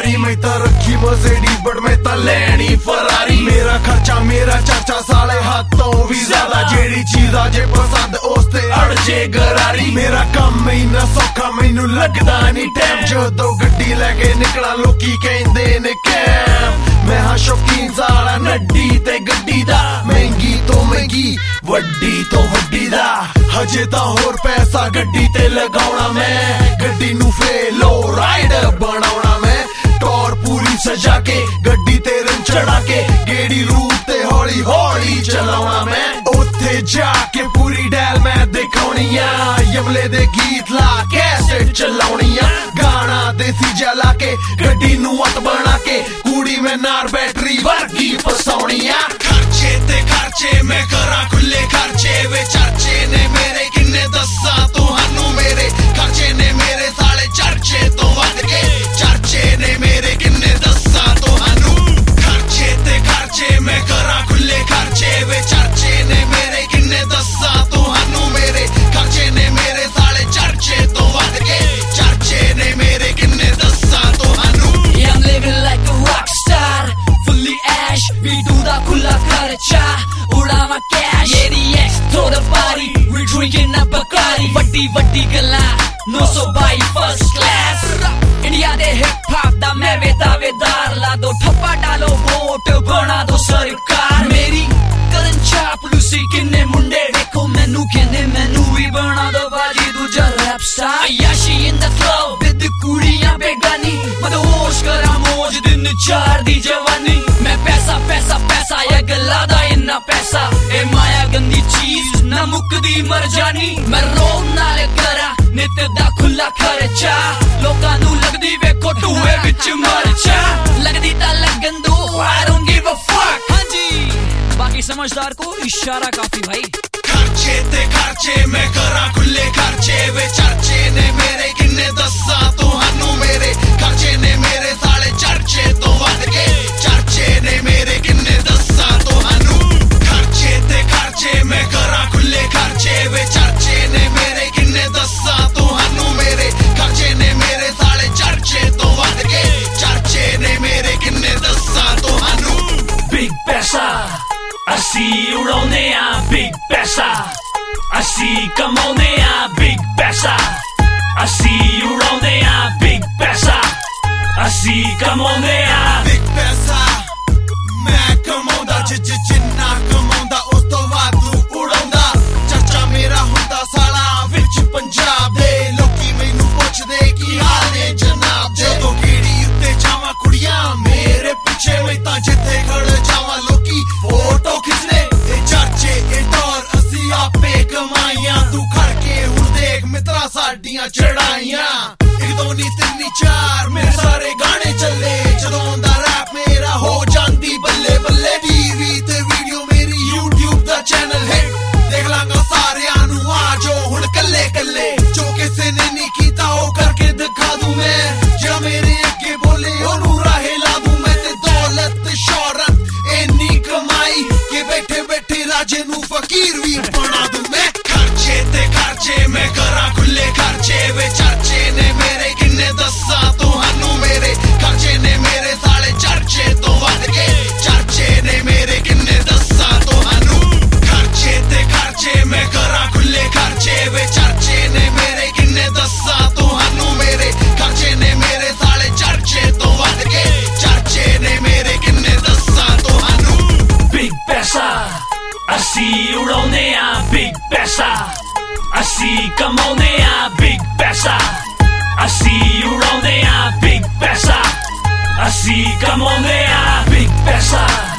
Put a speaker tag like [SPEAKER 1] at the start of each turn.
[SPEAKER 1] यारी मैं तो रखी मर्सिडीज बट मैं तो लैनी फरारी। मेरा खर्चा मेरा चाचा साले हाथों भी ज्यादा, जेड़ी चीज आजे पसंद उसते अड़जे गरारी। मेरा काम महीना सौखा मैनू लगदा नहीं टाइम, जदों गड्डी लैके निकला लोकी कहंदे ने कैम। मैं हाँ शौकीन साला नड्डी ते गड्डी दा, महंगी तो महंगी वड्डी तो वड्डी दा। हजे तां होर पैसा गड्डी ते लगाउणा मैं, गड्डी नू फेलो राइड बनाउणा मैं। टॉर पूरी सजा के गड्डी ते रंग चढ़ा के, गेड़ी रूट ते हौली हौली चलाउणा मैं। उत्थे जाके पूरी डैल मैं दिखाउणी आ, यमले दे गीत ला कैसेट चलाउणी आ। गाना देसी जला के गड्डी नू अत बना के, कूड़ी में नार बैटरी वर्गी फसाउणी आ। खर्चे ते खर्चे मैं करा खुले खर्चे, वे चर्चे ने मेरे किन्ने दस्सा तुहानू मेरे। खर्चे ने मेरे साले चर्चे तो वध के, चर्चे ने मेरे किन्ने दस्सा तुहानू। खर्चे ते खर्चे मैं करा खुले खर्चे, वे चर्चे ने मेरे किन्ने दस्सा तुहानू मेरे। खर्चे ने मेरे साले चर्चे तो वध के, चर्चे ने मेरे किन्ने दस्सा तुहानू।
[SPEAKER 2] I'm living like a rock star, fully ash, we do the खुला खर्चा, उड़ावा cash, yeah the X throw the party, we drinking up Bacardi, वड्डी वड्डी गल्ला, 900 by first class, इंडिया दे hip hop दा मैं दावेदार, ला दो ठप्पा डालो वोट बना दो सरकार मेरी। करन चापलूसी किन्ने मुंडे देखो मैनू कहंदे मैनू भी बना दो बाजी दूजा रैप स्टार। अय्याशी in the club विद कुड़ियां बेगानी, मदहोश करा मौज दिन चार दी जवानी। मैं पैसा पैसा पैसा या गल्ला दा इन्ना पैसा, ए माया गंदी चीज ना मुकदी मर जानी। मैं रोम नाल करा नित दा खुला खर्चा, लोकां नू लगदी वेखो टूए विच मरचा। लगदी ता लगन दो, I don't give a fuck। हाँ जी बाकी समझदार को इशारा काफी भाई।
[SPEAKER 1] खर्चे ते खर्चे मैं करा खुले खर्चे, वे चर्चे ने मेरे किन्ने दस्सा तुहानू मेरे। खर्चे ने मेरे साले चर्चे तो वध के, चर्चे ने मेरे किन्ने दस्सा तुहानू। खर्चे ते खर्चे मैं करा खुले खर्चे, वे चर्चे ने मेरे किन्ने दस्सा तुहानू मेरे। खर्चे ने मेरे साले चर्चे तो वध के, चर्चे ने मेरे किन्ने दस्सा तुहानू। बिग पैसा ਅਸੀਂ ਉਡਾਉਂਦੇ ਆ ਬਿਗ ਪੈਸਾ, ਅਸੀਂ ਕਮਾਉਂਦੇ ਆ ਬਿਗ ਪੈਸਾ। ਅਸੀਂ ਉਡਾਉਂਦੇ ਆ ਬਿਗ ਪੈਸਾ, ਅਸੀਂ ਕਮਾਉਂਦੇ ਆ ਬਿਗ ਪੈਸਾ। ਮੈਂ ਕਮਾਉਂਦਾ ਜਿੰਨਾ ਕਮਾਉਂਦਾ ਉਸ ਤੋਂ ਵਾਧੂ ਉਡਾਉਂਦਾ। ਚਰਚਾ ਮੇਰਾ ਹੁੰਦਾ ਸਾਲਾ ਵਿੱਚ ਪੰਜਾਬ ਦੇ, ਲੋਕੀ ਮੈਨੂੰ ਪੁੱਛਦੇ ਕੀ ਹਾਲ ਨੇ ਜਨਾਬ ਦੇ। ਜਦੋਂ ਗੇੜੀ ਉੱਤੇ ਜਾਵਾਂ ਕੁੜੀਆਂ ਮੇਰੇ ਪਿੱਛੇ, ਮੈਂ ਤਾਂ ਜਿੱਥੇ ਖੜ ਜਾਵਾਂ ਲੋਕੀ ਫੋਟੋ ਖਿੱਚਦੇ। ਇਹ ਚਰਚੇ ਇਹ ਦੌਰ ਅਸੀਂ ਆਪੇ ਕਮਾਈਆਂ, ਤੂੰ ਖੜ ਕੇ ਹੁਣ ਦੇਖ ਮਿੱਤਰਾ ਸਾਡੀਆਂ ਚੜਾਈਆਂ। ਇੱਕ ਦੋ ਨੀ ਤਿੰਨ ਨੀ ਚਾਰ ਮੇਰੇ ਸਾਰੇ ਗਾਣੇ ਚੱਲੇ, ਜਦੋਂ ਦਾ ਰੈਪ ਮੇਰਾ ਹੋ ਜਾਂਦੀ ਬੱਲੇ ਬੱਲੇ। ਟੀਵੀ ਤੇ ਵੀਡੀਓ ਮੇਰੀ YouTube ਦਾ ਚੈਨਲ ਹੈ, ਦੇਖ ਲਾਂਗਾ ਸਾਰਿਆਂ ਨੂੰ ਆ ਜੋ ਹੁਣ ਕੱਲੇ ਕੱਲੇ। ਜੋ ਕਿਸੇ ਨੇ ਨਹੀਂ ਕੀਤਾ ਉਹ ਕਰਕੇ ਦਿਖਾ ਦੂੰ ਮੈਂ, ਜਿਹੜਾ ਮੇਰੇ ਅੱਗੇ ਬੋਲੇ ਉਹਨੂੰ ਰਾਹੇ ਲਾ ਦੂੰ ਮੈਂ। ਤੇ ਦੌਲਤ ਤੇ ਸ਼ੌਹਰਤ ਇੰਨੀ ਕਮਾਈ ਕਿ ਬੈਠੇ ਬੈਠੇ ਰਾਜੇ ਨੂੰ ਫਕੀਰ ਵੀ ਬਣਾ ਦੂੰ ਮੈਂ। ਖਰਚੇ ਤੇ ਖਰਚੇ ਮੈਂ ਕਰਾਂ ਖੁੱਲੇ ਖਰਚੇ, ਵੇ ਚਰਚੇ ਨੇ ਮੇਰੇ ਕਿੰਨੇ ਦੱਸਾਂ ਤੁਹਾਨੂੰ ਮੇਰੇ। ਖਰਚੇ ਨੇ ਮੇਰੇ ਸਾਲੇ ਚਰਚੇ ਤੋਂ ਵੱਧ ਕੇ, ਚਰਚੇ ਨੇ ਮੇਰੇ ਕਿੰਨੇ ਦੱਸਾਂ ਤੁਹਾਨੂੰ। ਖਰਚੇ ਤੇ ਖਰਚੇ ਮੈਂ ਕਰਾਂ ਖੁੱਲੇ ਖਰਚੇ, ਵੇ ਚਰਚੇ ਨੇ ਮੇਰੇ ਕਿੰਨੇ ਦੱਸਾਂ ਤੁਹਾਨੂੰ ਮੇਰੇ। ਖਰਚੇ ਨੇ ਮੇਰੇ ਸਾਲੇ ਚਰਚੇ ਤੋਂ ਵੱਧ ਕੇ, ਚਰਚੇ ਨੇ ਮੇਰੇ ਕਿੰਨੇ ਦੱਸਾਂ ਤੁਹਾਨੂੰ। ਬਿਗ ਪੈਸਾ ਅਸੀਂ ਉਡਾਉਂਦੇ ਆ ਬਿਗ ਪੈਸਾ, ਅਸੀਂ ਕਮਾਉਂਦੇ ਆ ਬਿਗ ਪੈਸਾ। ਅਸੀਂ ਉਡਾਉਂਦੇ ਆ ਬਿਗ ਪੈਸਾ, ਅਸੀਂ ਕਮਾਉਂਦੇ ਆ ਬਿਗ ਪੈਸਾ।